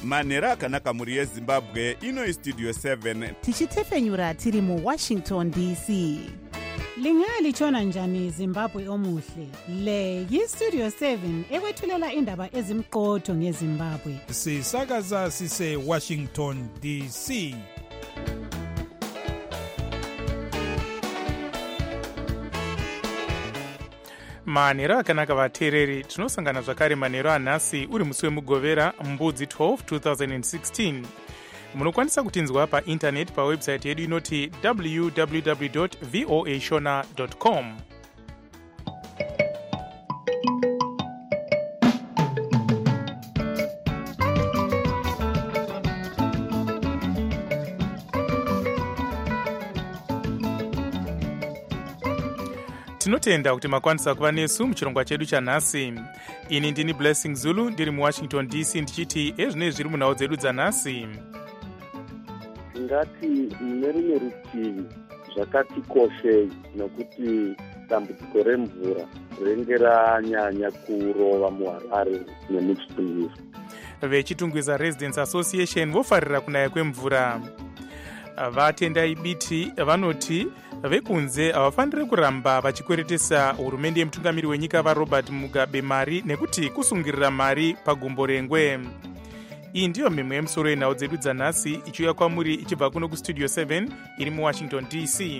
manhero akanaka mhuri yezimbabwe. Ino istudio 7 tichitefenyura tiri muWashington DC. Lingalitshona njani Zimbabwe omuhle? Le yistudio 7 ekwethulela indaba ezimqotho ngeZimbabwe. Sisakaza sise Washington DC. manhero akanaka vateereri, tinosangana zvakare manhero anhasi uri musi wemugovera mbudzi 12 2016. munokwanisa kutinzwa paindaneti pawebhusaiti yedu inoti www.voashona.com. tinotenda kuti makwanisa kuva nesu muchirongwa chedu chanhasi. ini ndini Blessing Zulu ndiri muWashington DC ndichiti ezvinei zviri munhau dzedu dzanhasi. ngati mune rimwe rutivi zvakatikoshei nokuti dambudziko remvura rinenge ranyanya kurova muHarare nemuchitungwiza. vechitungwiza Residents Association vofarira kunaya kwemvura. vatendai biti vanoti vekunze havafaniri kuramba vachikweretesa hurumende yemutungamiri wenyika vaRobert Mugabe mari nekuti kusungirira mari pagumbo rengwe. iyi ndiyo mimwe yemusoro yenhau dzedu dzanhasi ichiuya kwamuri ichibva kuno kustudio 7 iri muWashington DC.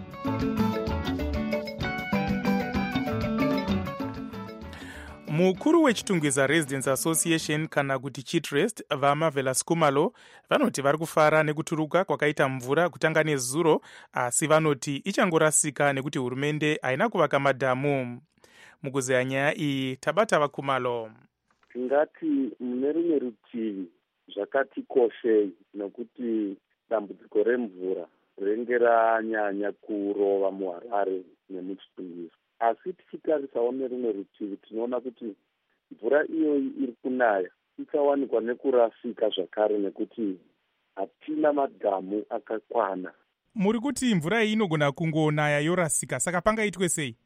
mukuru wechitungwiza Residents Association kana kuti Chitrest vaMavela Skumalo vanoti vari kufara nekuturuka kwakaita mvura kutanga nezuro, asi vanoti ichangorasika nekuti hurumende haina kuvaka madhamu. mukuzeya nyaya iyi tabata vaKumalo. ngati mune rimwe rutivi zvakatikoshei nokuti dambudziko remvura rinenge ranyanya kurova muHarare nemuchitungwiza, asi tichitarisawo nerimwe rutivi tinoona kuti mvura iyoyi iri kunaya ichawanikwa nekurasika zvakare nekuti hatina madhamu akakwana. muri kuti mvura iyi inogona kungonaya yorasika, saka pangaitwe sei?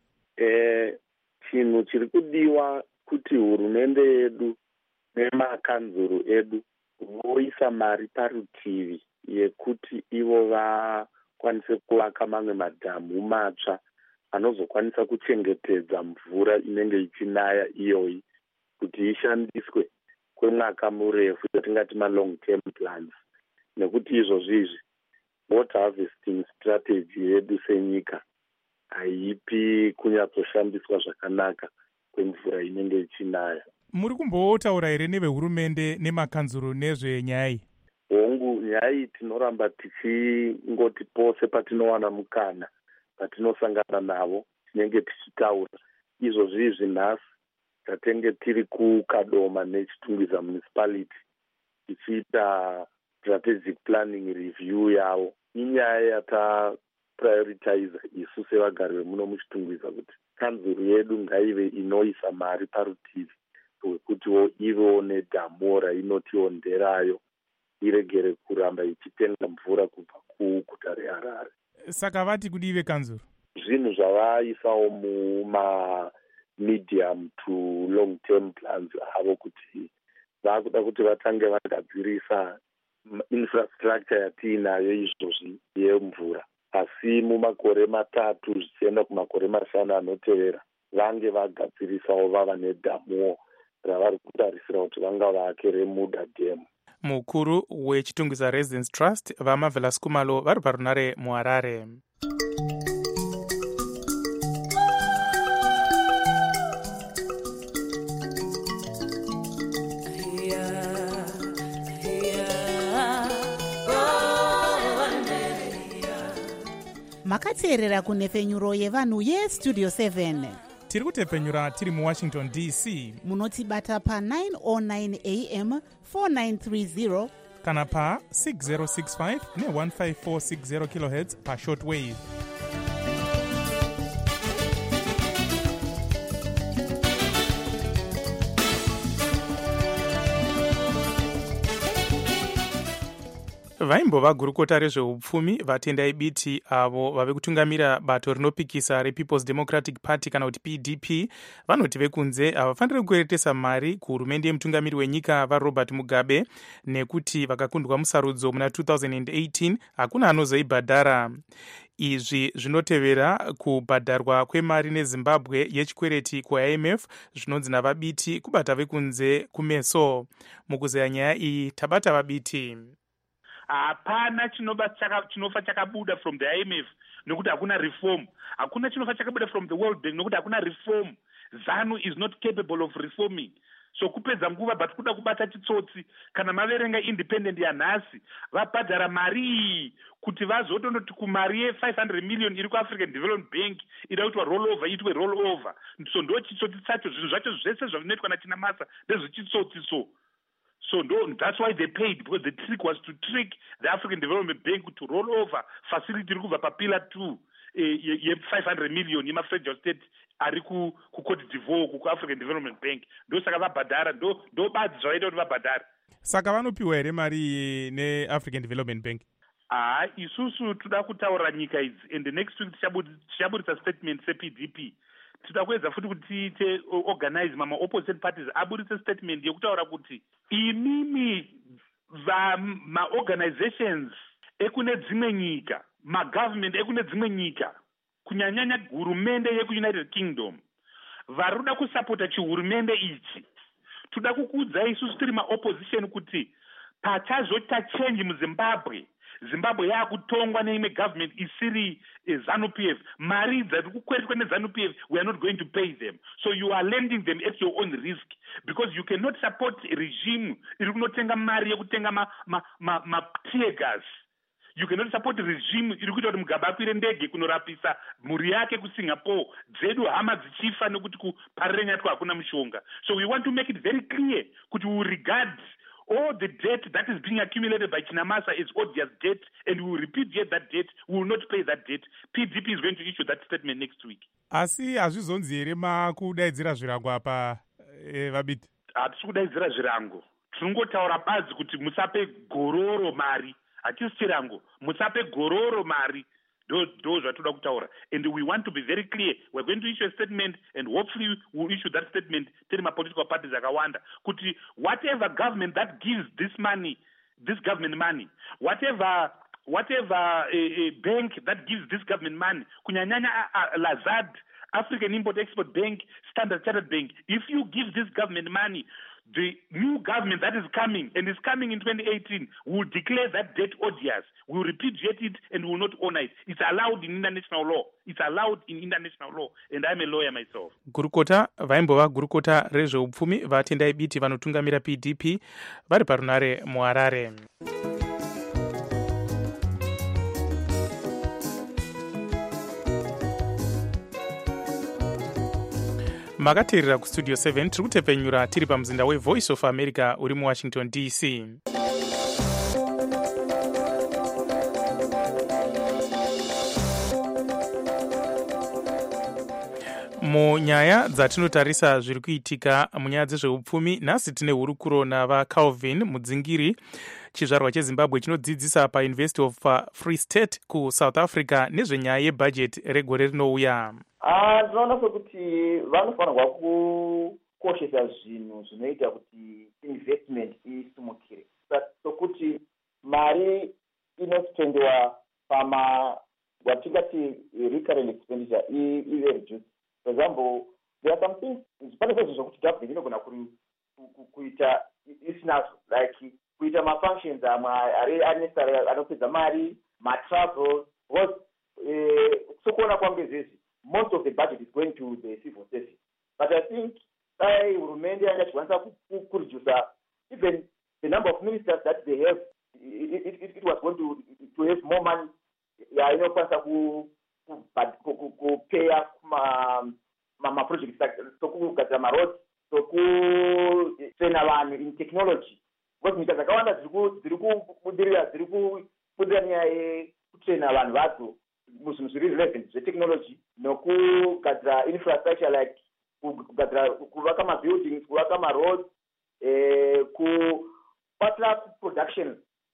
chinhu chiri kudiwa kuti hurumende yedu nemakanzuru edu voisa mari parutivi yekuti ivo vakwanise kuvaka mamwe madhamu matsva anozokwanisa kuchengetedza mvura inenge ichinaya iyoyi kuti ishandiswe kwemwaka murefu yatingati malong term plans. nekuti izvozvizvi water harvesting strategy yedu senyika haipi kunyatsoshandiswa zvakanaka kwemvura inenge ichinaya. muri kumbotaura here nevehurumende nemakanzuru nezvenyaya iyi? hongu, nyaya iyi tinoramba tichingoti pose patinowana mukana patinosangana navo tinenge tichitaura. izvozvizvi nhasi tatenge tiri kuKadoma nechitungwiza municipality tichiita strategic planning review yavo. inyaya yataprioritize isu sevagari vemuno muchitungwiza kuti kanzuru yedu ngaive inoisa mari parutivi wekutiwo ivewo nedhamu rainotionderayo iregere kuramba ichitenga mvura kubva kuguta reHarare. saka vati kudive kanzuru? zvinhu zvavaisawo mumamedium to long term plans avo kuti vakuda kuti vatange vagadzirisa infrastructure yatiinayo izvozvi yemvura, asi mumakore 3 zvichienda kumakore 5 anotevera vange vagadzirisawo vava nedhamuwo ravari kutarisira kuti vanga vake reMuda Dam. mukuru wechitungwiza Residents Trust vaMavela Skumalo vari parunare muHarare. makateerera kunhefenyuro yevanhu yestudio 7. tiri kutepfenyura tiri muWashington DC. munotibata pa909 am 4930 kana pa 6065 ne15460 kHz pashortwave. vaimbova gurukota rezveupfumi vatendai biti avo vave kutungamira bato rinopikisa rePeople's Democratic Party kana kuti PDP vanoti vekunze havafaniri kukweretesa mari kuhurumende yemutungamiri wenyika vaRobert Mugabe nekuti vakakundwa musarudzo muna 2018 hakuna anozoibhadhara. Izvi zvinotevera kubhadharwa kwemari neZimbabwe yechikwereti kuIMF zvinonzi navabiti kubata vekunze kumeso. Mukuzeya nyaya iyi tabata vabiti. Hapana chinofa chakabuda from the IMF nokuti hakuna reform. Hakuna chinofa chakabuda from the World Bank nokuti hakuna reform. ZANU is not capable of reforming. So kupedza nguva but kuda kubata chitsotsi kana maverenga independent yanhasi vabhadhara mari kuti vazotondoti kumari ye500 million iri kuAfrican Development Bank ida kuitwa rollover itwe rollover. So ndo chitsotsi chacho zvinhu zvacho zvese zvavinoitwa naChinamasa ndezvechitsotsi So that's why they paid, because the trick was to trick the African Development Bank to roll over facility iri kubva papillar 2 ye500 million yemafederal state ari kuCote d'Ivoire kuAfrican Development Bank. Ndosaka vabhadhara ndo badzi zvavaita kuti vabhadhare. Saka vanopiwa here mari neAfrican Development Bank? Isusu toda kutaura nyika idzi and the next week tichaburitsa statement sePDP. Tida kuedza futi kuti tiite organize opposite parties aburitse statement yekutaura kuti imimi ma-organizations ekune dzimwe nyika, ma-government ekune dzimwe nyika, kunyanyanya hurumende yeku-United Kingdom, varuda kusapota chihurumende ichi. Toda kukuudzai isusu tiri ma-opposition kuti pachazoita change muZimbabwe, Zimbabwe yakutongwa neimwe government isiri ZANU-PF, mari dzari kukweretwa neZANU-PF, we are not going to pay them. So you are lending them at your own risk, because you cannot support a regime iri kunotenga mari yekutenga ma tear gas. You cannot support a regime iri kuita kuti Mugabe akwire ndege kunorapisa mhuri yake kuSingapore, dzedu hama dzichifa nekuti kuparire nyatwa hakuna mushonga. So we want to make it very clear kuti we regard all the debt that is being accumulated by Chinamasa is odious debt, and we will repudiate that debt. We will not pay that debt. PDP is going to issue that statement next week. Asi hazvizonzi here makudaidzira zvirango apa vabiti? Hatisi kudaidzira zvirango. Tinongotaura badzi kuti musape gororo mari. Hatisi chirango. Musape gororo mari. Those are toda kutaura. And we want to be very clear. We're going to issue a statement, and hopefully we'll issue that statement to my political parties akawanda. Kuti whatever government that gives this money, this government money, whatever a bank that gives this government money, kunyanyanya Lazard, African Import-Export Bank, Standard Chartered Bank, if you give this government money, the new government that is coming, and is coming in 2018, will declare that debt odious, will repudiate it, and will not honor it. It's allowed in international law. It's allowed in international law, and I'm a lawyer myself. Gurukota vaimbova gurukota rezveupfumi vatendai biti vanotungamira PDP vari parunare muHarare. Makateerera kustudio 7 tiri kutepfenyura tiri pamuzinda weVoice of America uri muWashington DC. Munyaya dzatinotarisa zviri kuitika munyaya dzezveupfumi, nhasi tine hurukuro navaCalvin Mudzingiri, chizvarwa cheZimbabwe chinodzidzisa paUniversity of Free State kuSouth Africa nezvenyaya yebhajeti regore rinouya. Ndinoona sekuti vanofanirwa kukoshesa zvinhu zvinoita kuti investment isimukire, sokuti mari inospendewa watingati recurrent expenditure ive reduced. For example, there are some things, pane zvinhu zvokuti government inogona kuita isina, like kuita mafunctions amwe ari necessary anopedza mari, matravel, because sokuona kwangu izvezvi most of the budget is going to the civil service. But I think hurumende yangachikwanisa kureduce even the number of ministers that they have. It was going to have more money inokwanisa kupeya maprojects sokugadzira maroads, sokutraina vanhu in technology, because nyika dzakawanda dziri kubudirira nyaya yekutraina vanhu vadzo muzvinhu zviri relevant zvetechnology nokugadzira infrastructure, like kuvaka mabuildings, kuvaka maroads, kubatira production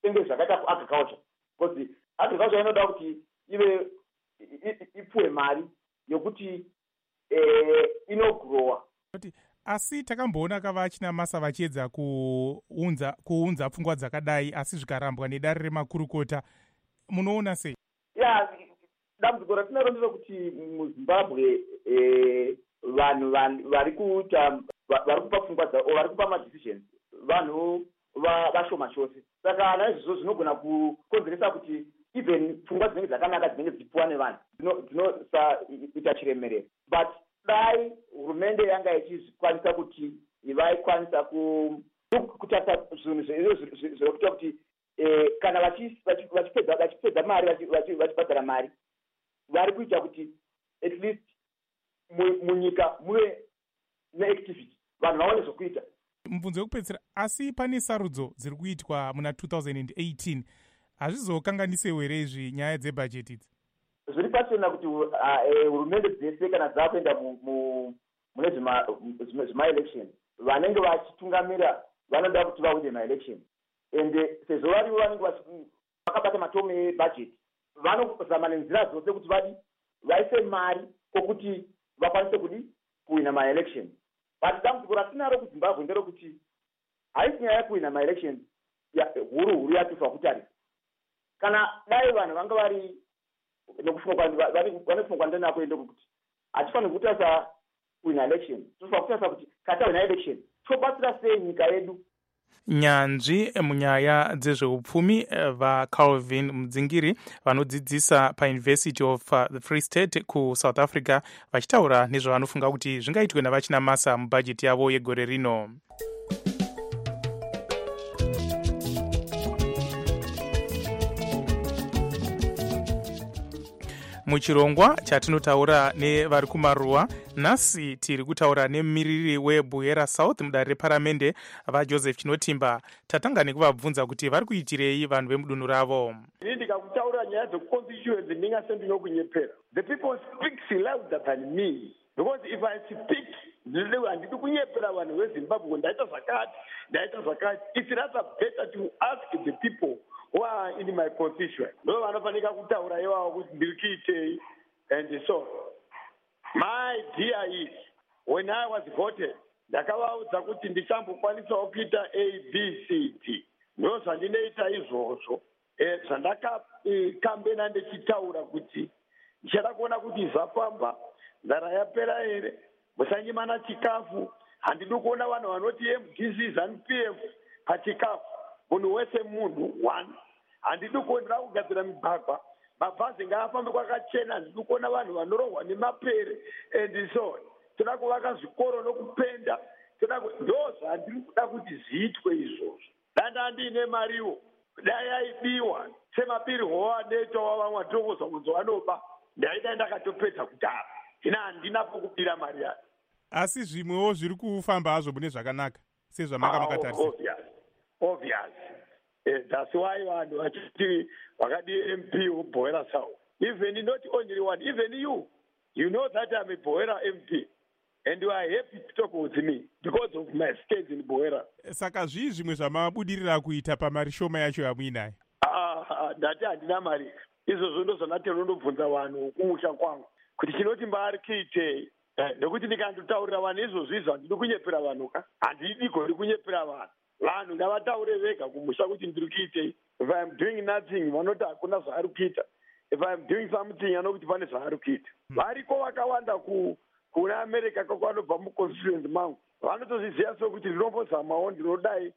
senge zvakaita kuagriculture, because agriculture inoda kuti ive ipuwe mari yokuti inogrowa. Asi takamboona kavachina masa vachiedza kuunza pfungwa dzakadai asi zvikarambwa nedare remakurukota. Munoona sei? Dambudziko ratinaro nderekuti muZimbabwe vanhu vari kupa pfungwa dzavo, vari kupa madecisions, vanhu vashoma chose. Saka naizvozvo zvinogona kukonzeresa kuti even pfungwa dzinenge dzakanaka dzinenge dzichipuwa nevanhu dzinosaita chiremerero. But dai hurumende yanga ichikwanisa kuti vaikwanisa kutarisa zvinhu zvekuita kuti kana vachipedza mari vachibhadhara mari, vari kuita kuti at least munyika muve neactivity, vanhu vaone zvokuita. Mubvunzo wekupedzisira, asi pane sarudzo dziri kuitwa muna 2018, hazvizokanganisewo here izvi nyaya dzebhajeti idzi? Zviri pachena kuti hurumende dzese kana dzakuenda mune zvima-election, vanenge vachitungamira vanoda kuti vawine ma-election, ende sezvo varivo vanenge vakabata matomo ebhajeti, vanozama nenzira dzose kuti vaise mari kokuti vakwanise kuwina ma-election. But dambudziko ratinaro kuZimbabwe nderekuti haisi nyaya yekuwina ma-election huru yatifa kutarisa. Kana dai vanhu vanga vari vanofunga ndenako ende kuti hatifaniri kutarisa kuwina election, tofanira kutarisa kuti katawina election tobatsira sei nyika yedu. Nyanzvi munyaya dzezveupfumi vaCalvin Mudzingiri vanodzidzisa paUniversity of the Free State kuSouth Africa vachitaura nezvavanofunga kuti zvingaitwe navachina masa mubhajeti yavo yegore rino. Muchirongwa chatinotaura nevari kumaruwa, nhasi tiri kutaura nemumiriri weBuhera South mudare reparamende vaJoseph Chinotimba. Tatanga nekuvabvunza kuti vari kuitirei vanhu vemudunhu ravo. Ndikakutaura nyaya dzeconstituency ndingasendinyekunyepera. The people speak louder than me, because if I speak handidi kunyepera vanhu veZimbabwe ndaita zvakati. It's rather better to ask the people who are in my constituency. No vanofanika kutaura iwawo kuti ndiri kuitei and so. My idea is, when I was voted, ndakavaudza kuti ndichambokwanisa kuita ABCD. Ndo zvandinoita izvozvo. Zvandakakambena ndichitaura kuti ndichada kuona kuti zvafamba, nzara yapera here, musanyimana chikafu. Handidi kuona vanhu vanoti MDC ZANU-PF pachikafu. Munhu wese munhu one. Handidi kuonera kugadzira migwagwa, mabhazi ngaafambe kwakachena. Handidi kuona vanhu vanorohwa nemapere and so on. Toda kuvaka zvikoro nokupenda. Ndo zvandiri kuda kuti zviitwe izvozvo. Danda ndiine mariwo, dai aibiwa semabirwo anoitwa vamwe vatongozwa kunzi vanoba, ndaida ndakatopedza kudhara. Hina handina pokubira mari yacho. Asi zvimwewo zviri kufamba hazvo mune zvakanaka sezvamakatarisa. Obvious. That's why vanhu vachiti vakadi MP weBuhera South. Even not only one, even you know that I'm a Buhera MP. And you are happy to talk with me because of my skills in Buhera. Saka zvimwe zvamabudirira kuita pamari shoma yacho yamuinayo. Ndati handina mari. Izvozvo ndo zvandatero ndobvunza vanhu kumusha kwangu kuti Chinotimba ari kuitei. Nekuti ndikandotaurira vanhu izvozvo handidi kunyepera vanhu ka. Handidi gori kunyepera vanhu. Vanhu ngavataure vega kumusha kuti ndiri kuitei. If I am doing nothing, vanoti hakuna zvaari kuita. If I am doing something, anokuti pane zvaari kuita. Variko vakawanda kuna America kwavanobva muconstituency mangu. Vanotozviziva sokuti ndinombozamawo ndinodai.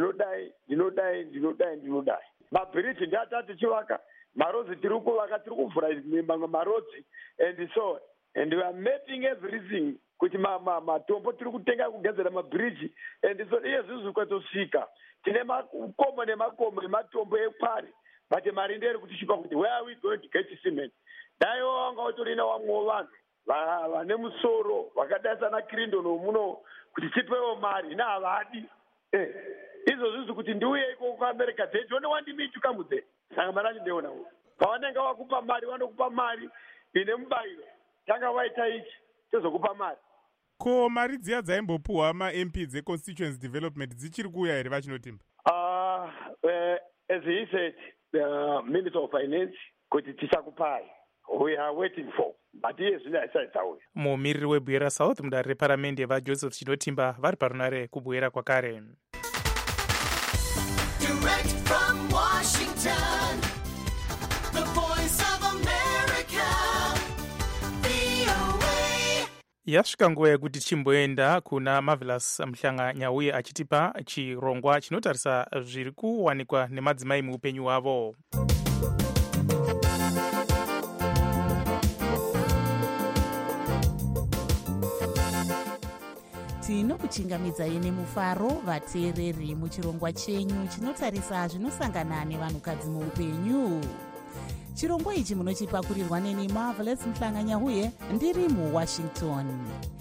Mabhiriji ndiatati chivaka, marodzi tiri kuvaka, tiri kuvhura mamwe marodzi and so on. And we are making everything kuti matombo tiri kutenga kugadzira mabhiriji and so iye zvizvi kwatosvika. Tine makomo nematombo ekwari, but mari nderi kutishupa kuti where are we going to get cement? Daiwo wanga utorina wamwewo vanhu vane musoro vakadai sana Clinton muno kuti tipewo mari, hina havadi. Izvo zvizvi kuti ndiuye iko kuAmerica, they don't want me to come there. Saka mari acho ndeonawo. Pavanenge vakupa mari, vanokupa mari ine mubayiro. Tanga waita ichi, tozokupa mari. Ko mari dziya dzaimbopuhwa maMP dzeconstituency development dzichiri kuuya here vaChinotimba? as he said, the Minister of Finance, kuti tichakupai. We are waiting for. But yes, mumiriri webwera South mudare reparamende vaJoseph Chinotimba vari parunare kubwera kwakare. Direct from Washington, the voice of America, VOA. Yasvika nguva yekuti chimboenda kuna Marvelous Mhlanga Nyauye achitipa chirongwa chinotarisa zviri kuwanikwa nemadzimai muupenyu hwavo. tinokuchingamidzai nemufaro vateereri muchirongwa chenyu chinotarisa zvinosangana nevanhukadzi muupenyu. Chirongwa ichi munochipakurirwa neni Marvelous Mhlanga Nyauye ndiri muWashington.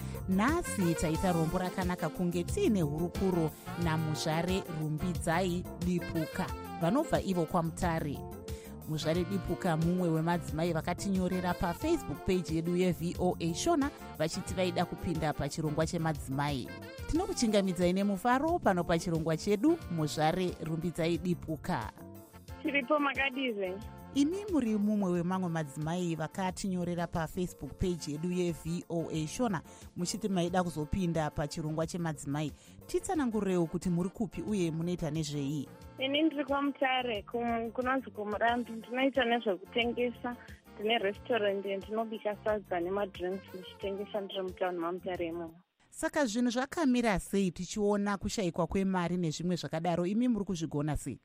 Nhasi taita rombo rakanaka kunge tiine hurukuro naMuzvare Rumbidzai Dipuka vanobva ivo kwaMutare. Muzvare Dipuka mumwe wemadzimai vakatinyorera paFacebook page yedu yeVOA Shona vachiti vaida kupinda pachirongwa chemadzimai. Tinokuchingamidzai nemufaro pano pachirongwa chedu. Muzvare Rumbidzai Dipuka. Tiripo makadize. Imi muri mumwe wemamwe madzimai vakatinyorera paFacebook page yedu yeVOA Shona muchiti maida kuzopinda pachirongwa chemadzimai. Titsanangurirewo kuti muri kupi uye munoita nezvei? Ini ndiri kwaMutare kunonzi kuMurambi. Ndinoita nezvekutengesa. Ndine restaurant ndinobika sadza nemadrinks ndichitengesa ndiri mutauni maMutare imomo. Saka zvinhu zvakamira sei tichiona kushayikwa kwemari nezvimwe zvakadaro, imi muri kuzvigona sei?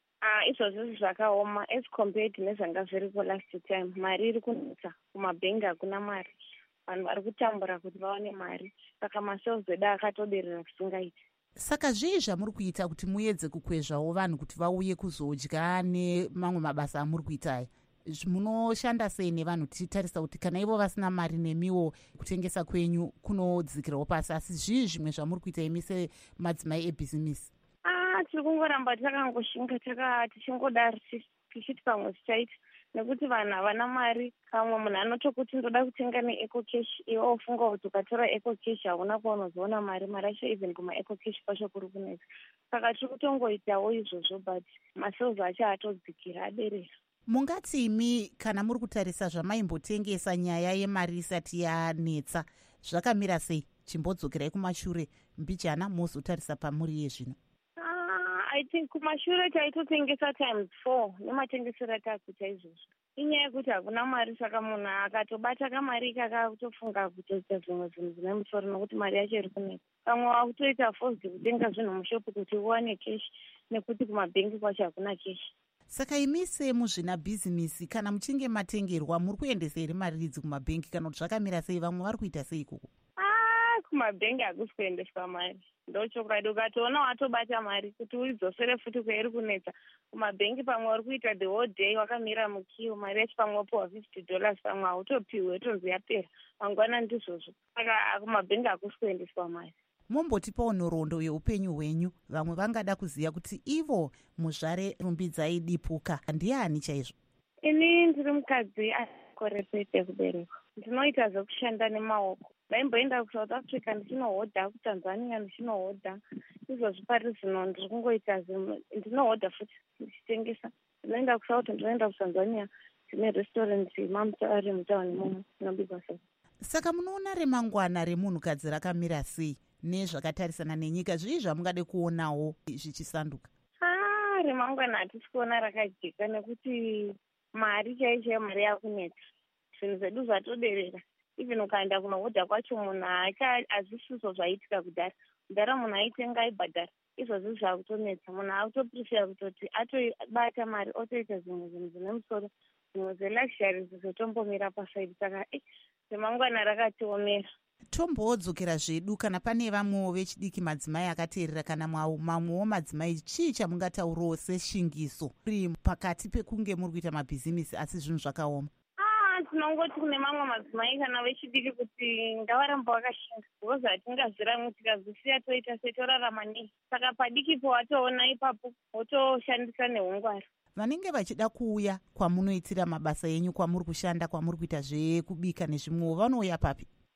Izvozvo zvakaoma as compared nezvanga zviriko last time. Mari iri kunetsa kumabhengi, hakuna mari. Vanhu vari kutambura kuti vaone mari. Saka masales edu akatoderera kusingaiti. Saka zvii zvamuri kuita kuti muedze kukwezvawo vanhu kuti vauye kuzodya nemamwe mabasa amuri kuita? Munoshanda sei nevanhu tichitarisa kuti kana ivo vasina mari nemiwo kutengesa kwenyu kunodzikirawo pasi, asi zvii zvimwe zvamuri kuita imi semadzimai ebhizimisi? Tiri kungoramba takangoshinga tichingodari tichiti pamwe tichaita, nekuti vanhu havana mari. Kamwe munhu anotokuti ndoda kutenga neeco cash, iwe ofunga kuti ukatora eco cash hauna kwaunozoona mari yacho, even kumaeco cash kwacho kuri kunetsa. Saka tiri kutongoitawo izvozvo, but masales acho atodzikira aderera. Mungati imi kana muri kutarisa zvamaimbotengesa nyaya yemari isati yanetsa zvakamira sei? Chimbodzokerai kumashure mbijana mozotarisa pamuri yezvino. I think kumashure taitotengesa times 4 nematengesero atakuita izvozvo. Inyaya yekuti hakuna mari, saka munhu akatobata kamari kakakutofunga kutoita zvimwe zvinhu zvine musoro nokuti mari yacho iri kunetsa. Pamwe wakutoita forced kutenga zvinhu mushopu kuti uwane cash, nekuti kumabhengi kwacho hakuna cash. Saka imi semuzvina bhizimisi kana muchinge matengerwa muri kuendesa here mari idzi kumabhengi kana kuti zvakamira sei? Vamwe vari kuita sei ikoko? Kumabhengi hakusi kuendeswa mari, ndochokwadi. Ukatoona watobata mari kuti uidzosere futi kwairi kunetsa kumabhengi, pamwe uri kuita the whole day wakamira mukiwo, mari yacho pamwe wapiwa $50, pamwe hautopiwe, wetonzi yapera mangwana ndizvozvo. Saka kumabhengi hakusi kuendeswa mari. Mombotipawo nhoroondo yeupenyu hwenyu. Vamwe vangada kuziva kuti ivo Muzvare Rumbidzai Dipuka ndiani chaizvo? Ini ndiri mukadzi akore pete kuberekwa. Ndinoita zvekushanda nemaoko. Ndaimboenda kuSouth Africa ndichinohodha, kuTanzania ndichinohodha. Izvozvi pari zvino ndiri kungoita ndinohodha futi ndichitengesa. Ndinoenda kuSouth, ndinoenda kuTanzania. Ndine restaurant maMutare mutauni imomo inobikwa sadza. Saka munoona remangwana remunhukadzi rakamira sei nezvakatarisana nenyika? Zvii zvamungade kuonawo zvichisanduka? Remangwana hatisi kuona rakajeka, nekuti mari chaicho mari yakunetsa. Zvinhu zvedu zvatoderera. Even ukaenda kunohodha kwacho munhu hazvisiso zvaitika kudhara. Kudhara munhu aitenga aibhadhara. Izvozvi zvakutonetsa. Munhu akutoprefera kutoti atobata mari otoita zvimwe zvinhu zvine musoro, zvimwe zveluxury zvizotombomira pasaidi. Saka remangwana rakatiomera. Tomboodzokera zvedu kana pane vamwewo vechidiki madzimai akateerera kana mamwewo madzimai, chii chamungataurawo seshingiso uri pakati pekunge muri kuita mabhizimisi asi zvinhu zvakaoma? Tinongoti kune mamwe madzimai kana vechidiki kuti ngavaramba vakashinga, because hatingazviramwi tikazvisiya toita setorarama nei. Saka padikipo watoona ipapo wotoshandisa neungwara. Vanenge vachida kuuya kwamunoitira mabasa enyu, kwamuri kushanda, kwamuri kuita zvekubika nezvimwewo, vanouya papi?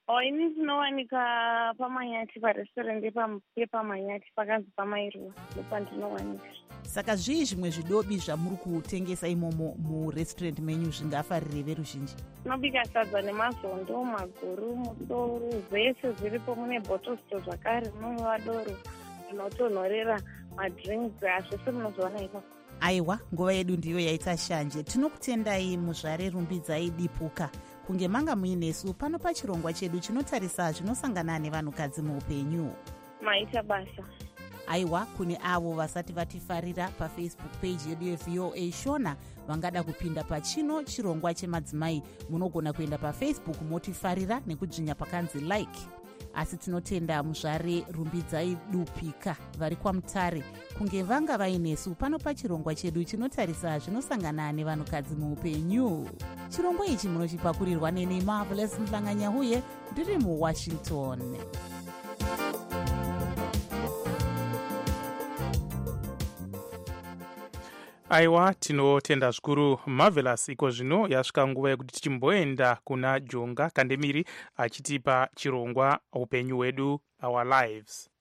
ini tinowanika pamanyati parestaurant yepamanyati pakanzi pamairuwa ndopandinowanika. Saka zvii zvimwe zvidobi zvamuri kutengesa imomo murestaurant menyu zvingafarire veruzhinji? Tinobika sadza nemazondo, maguru, musoro, zvese zviripo. Mune botosito zvakare, munova doro, zvinotonhorera, madrinks, zvese munozowana ipapo. Aiwa, nguva yedu ndiyo yaita shanje. Tinokutendai muzvare rumbidzai dipuka kunge manga muinesu pano pachirongwa chedu chinotarisa zvinosangana nevanhukadzi muupenyu. Maita basa. Aiwa, kune avo vasati vatifarira pafacebook page yedu yeVOA Shona vangada kupinda pachino chirongwa chemadzimai, munogona kuenda pafacebook motifarira nekudzvinya pakanzi like. Asi tinotenda muzvare rumbidzai dupika vari kwaMutare kunge vanga vainesu pano pachirongwa chedu chinotarisa zvinosangana nevanhukadzi muupenyu. Chirongwa ichi munochipakurirwa neni Marvelous Mhlanganyahuye ndiri muWashington. Aiwa, tinotenda zvikuru Marvelous. Iko zvino yasvika nguva yekuti tichimboenda kuna Jonga Kandemiri achitipa chirongwa upenyu hwedu, our lives.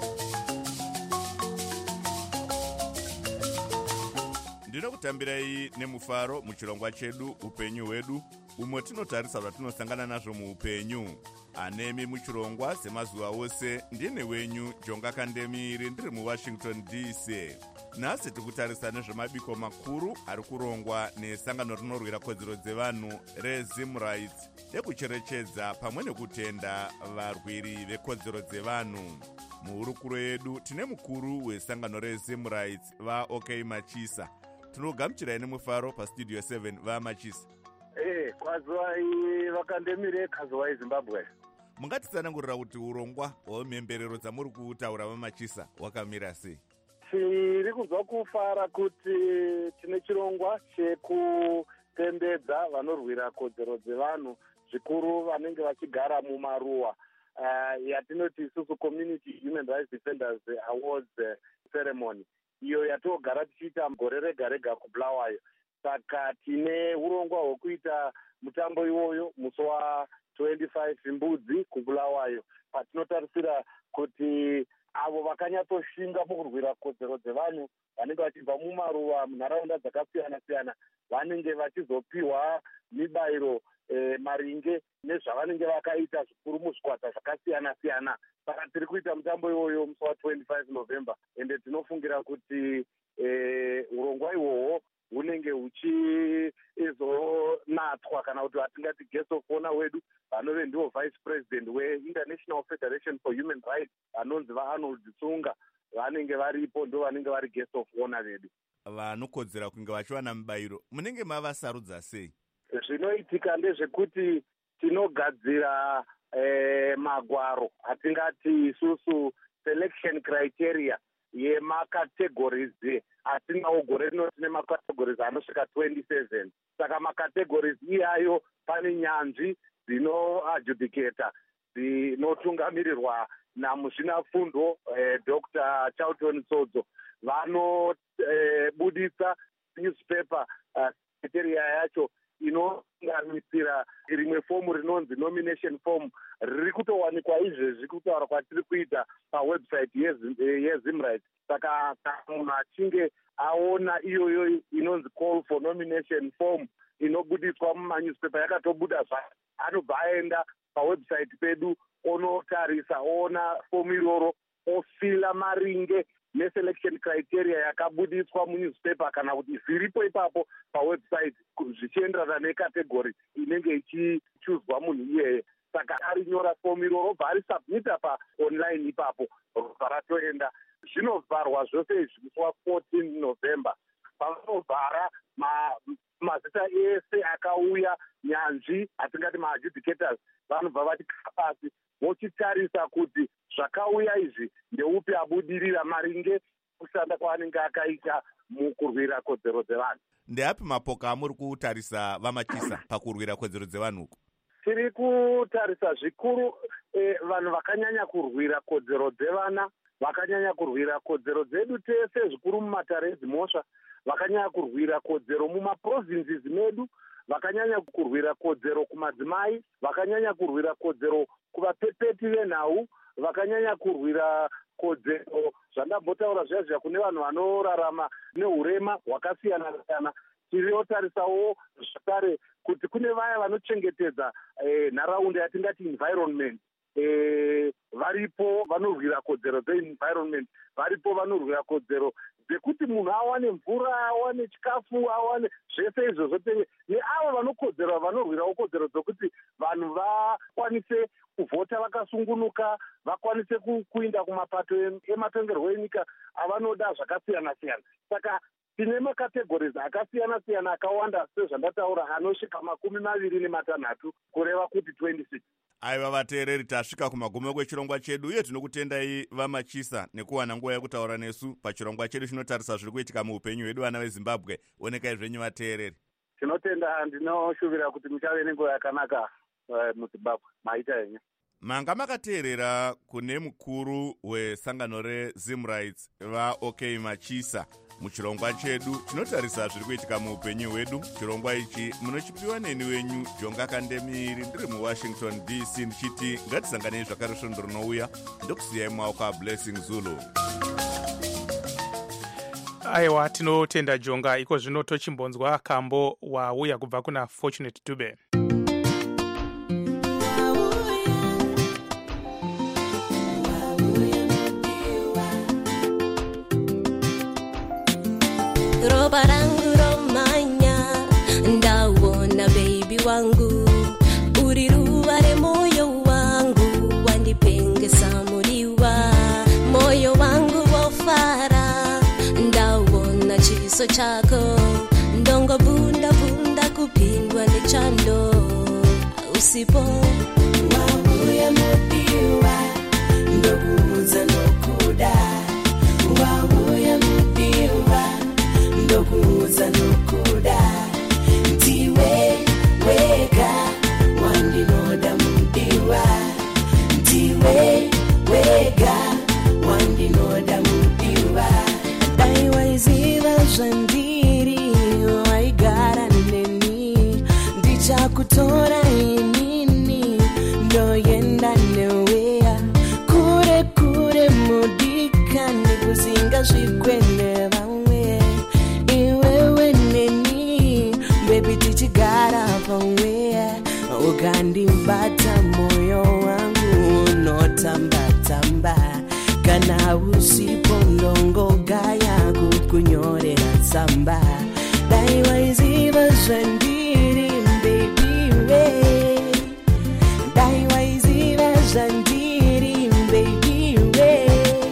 Ndinokutambirai nemufaro muchirongwa chedu upenyu hwedu, umwe tinotarisa zvatinosangana nazvo muupenyu. Anemi muchirongwa semazuva ose ndine wenyu Jonga Kandemiri ndiri muWashington DC. Nhasi tikutarisa nezvemabiko makuru ari kurongwa nesangano rinorwira kodzero dzevanhu reZim Rights ekucherechedza pamwe nekutenda varwiri vekodzero dzevanhu. Muhurukuro yedu tine mukuru wesangano reZim Rights vaOK Machisa. Tinogamuchirai nemufaro pastudio 7 vaMachisa. Kwazwai Vakandemire Kazwai Zimbabwe. Mungatitsanangurira kuti urongwa hwemhemberero dzamuri kutaura vaMachisa hwakamira sei? Tiri kunzwa kufara kuti tine chirongwa chekutendedza vanorwira kodzero dzevanhu, zvikuru vanenge vachigara mumaruwa, yatinoti isusu Community Human Rights Defenders Awards Ceremony, iyo yatogara tichiita gore rega rega kuBulawayo. Saka tine urongwa hwekuita mutambo iwoyo musi wa25 mbudzi kuBulawayo, patinotarisira kuti avo vakanyatsoshinga mukurwira kodzero dzevanhu vanenge vachibva mumaruwa munharaunda dzakasiyana-siyana vanenge vachizopiwa mibayiro maringe nezvavanenge vakaita zvikuru muzvikwata zvakasiyana-siyana. Saka tiri kuita mutambo iwoyo musi wa25 November, ende tinofungira kuti urongwa ihwohwo hunenge huchizonatwa kana kuti vatingati guest of honor wedu vanove ndivo vice president weInternational Federation for Human Rights vanonzi vaArnold Tsunga vanenge varipo, ndo vanenge vari guest of honor vedu. Vanokodzera kunge vachiwana mubayiro munenge mavasarudza sei? Zvinoitika ndezvekuti tinogadzira magwaro atingati isusu selection criteria yemakategories atinawo gore rino tine makategories anosvika 27. Saka makategories iyayo pane nyanzvi dzinoadjudicata dzinotungamirirwa namuzvinafundo Dr. Charlton Sodzo. Vanobudisa newspaper criteria yacho inounganisira rimwe fomu rinonzi nomination form, riri kutowanikwa izvezvi kutaura kwatiri kuita pawebsite yeZim Rights. Saka munhu achinge aona iyoyo inonzi call for nomination form inobudiswa mumanewspaper yakatobuda zvake, anobva aenda pawebsite pedu onotarisa, oona fomu iroro, ofila maringe neselection criteria yakabudiswa munewspaper kana kuti zviripo ipapo pawebsite zvichienderana nekategori inenge ichichuzwa munhu iyeye. Saka arinyora fomu iroro robva arisubmita paonline ipapo, robva ratoenda. Zvinovharwa zvose izvi musi wa14 November. Pavanovhara mazita ese akauya nyanzvi atingati maadjudicators vanobva vatikara pasi vochitarisa kuti zvakauya izvi ndeupi abudirira maringe kushanda kwaanenge akaita mukurwira kodzero dzevanhu. Ndeapi mapoka amuri kutarisa vaMachisa pakurwira kodzero dzevanhu uku? Tiri kutarisa zvikuru vanhu vakanyanya kurwira kodzero dzevana, vakanyanya kurwira kodzero dzedu tese zvikuru mumatare edzimhosva, vakanyanya kurwira kodzero mumaprovinces medu, vakanyanya kurwira kodzero kumadzimai, vakanyanya kurwira kodzero kuvapepeti venhau, vakanyanya kurwira kodzero zvandambotaura zviya kune vanhu vanorarama neurema hwakasiyana-siyana. Tiriyotarisawo zvakare kuti kune vaya vanochengetedza nharaunda yatingati environment. Varipo vanorwira kodzero dze-environment, varipo vanorwira kodzero dzekuti munhu awane mvura, awane chikafu, awane zvese izvozvo. Neavo vanokodzera vanorwirawo kodzero dzokuti vanhu vakwanise kuvhota vakasungunuka, vakwanise kuinda kumapato ematongerwo enyika avanoda zvakasiyana-siyana. Saka tine makategories akasiyana-siyana akawanda sezvandataura anosvika 26 kureva kuti 26. Aiva vateereri, tasvika kumagumo kwechirongwa chedu uye tinokutendai vamachisa nekuwana nguva yekutaura nesu pachirongwa chedu chinotarisa zviri kuitika muupenyu hwedu vana veZimbabwe. Onekai zvenyu vateereri. Tinotenda, ndinoshuvira kuti muchave nenguva yakanaka muZimbabwe. Maita henyu. Manga makateerera kune mukuru wesangano reZimrights vaOK Machisa muchirongwa chedu chinotarisa zviri kuitika muupenyu hwedu. Chirongwa ichi munochipiwa neni wenyu Jonga Kandemiri, ndiri muWashington DC, ndichiti ngatisanganei zvakare svondo rinouya. Ndokusiyai mumaoko aBlessing Zulu. Aiwa, tinotenda Jonga. Iko zvino tochimbonzwa kambo wauya kubva kuna Fortunate Dube. Roba rangu romanya, ndawona baby wangu, uri ruva remoyo wangu, wandipengesa muriwa, moyo wangu wofara, ndawona chiso chako, ndongo bunda bunda kupindwa nechando, usipo wabuya mudiwa, ndokuza nokuda, wabuya mudiwa, ndokuza nokuda, ndiwe wega wandinoda mudiwa, ndiwe wega wandinoda mudiwa. Dai waiziva zvandiri waigara neni, ndichakutora inini ndoenda neweya kure kure mudika, ndikuzinga zvikwende vamwe iwewe neni baby tichigara pamwe, ukandibata moyo wangu unotamba-tamba, kana usipo ndongogaya kukunyorera tsamba. Dai waiziva zvandiri baby we, dai waiziva zvandiri baby we.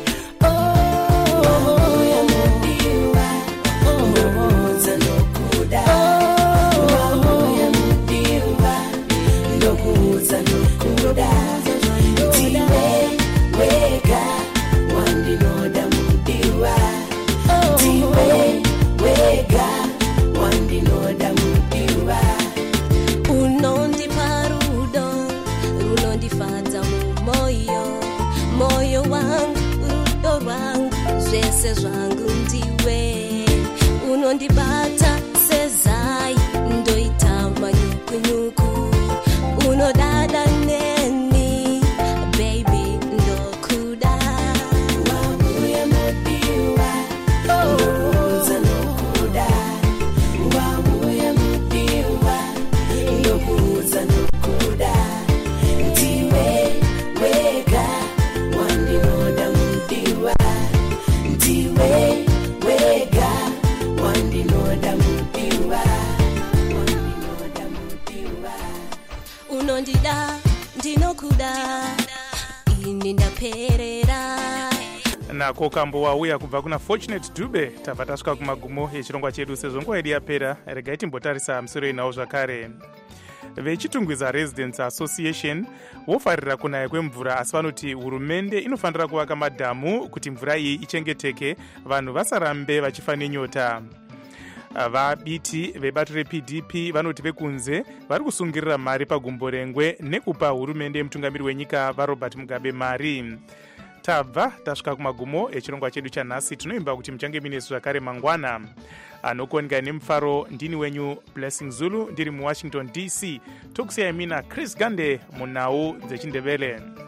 Moyo wangu, rudo rwangu, zvese zvangu ndiwe, unondibata sezai, ndoita manyuku-nyuku, unodada neni, baby ndokuda. Wabuya mudiwa, ndokuza nokuda, wabuya mudiwa, ndokuza nokuda, ndiwe wega wandinoda mudiwa, ndiwe wega wandinoda mudiwa, wandinoda mudiwa. Unondida ndinokuda, ini ndaperera. Nako kambo wauya kubva kuna Fortunate Dube. Tabva tasvika kumagumo echirongwa chedu. Sezvo nguva yedu yapera, regai timbotarisa musoro inawo zvakare. Vechitungwiza Residents Association vofarira kunaya kwemvura, asi vanoti hurumende inofanira kuvaka madhamu kuti mvura iyi ichengeteke, vanhu vasarambe vachifa nenyota. Vabiti vebato rePDP vanoti vekunze vari kusungirira mari pagumbo rengwe nekupa hurumende yemutungamiri wenyika vaRobert Mugabe mari. tabva tasvika kumagumo echirongwa chedu chanhasi. Tinoimba kuti muchange minesu zvakare mangwana. Anokuoneka nemufaro ndini wenyu Blessing Zulu ndiri muWashington DC. Tokusiyai mina Chris Gande munhau dzechindevele.